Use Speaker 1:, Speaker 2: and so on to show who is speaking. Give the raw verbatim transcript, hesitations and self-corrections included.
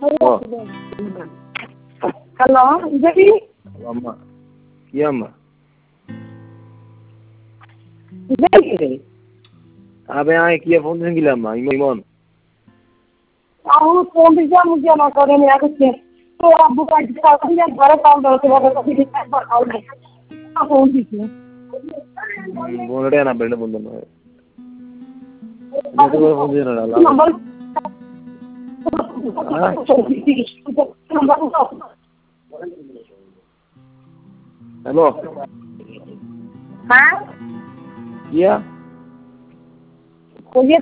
Speaker 1: Oh,
Speaker 2: Hello, Jadi?
Speaker 1: lama. Iya, Ma.
Speaker 2: Jadi?
Speaker 1: Apa yang kiya phone नहीं किया अम्मा Imon
Speaker 2: Aku phone bisa mungkin nak kau ni aku cek. तो आप बुका दिखा कर या घर काम करते वक्त कभी दिखा पर आओ नहीं आप फोन दीजिए
Speaker 1: बोल रहे हैं ना बेटे बोल रहे हैं मुझे कोई फोन नहीं रहा
Speaker 2: नंबर
Speaker 1: हेलो
Speaker 2: हाँ
Speaker 1: किया
Speaker 2: कोई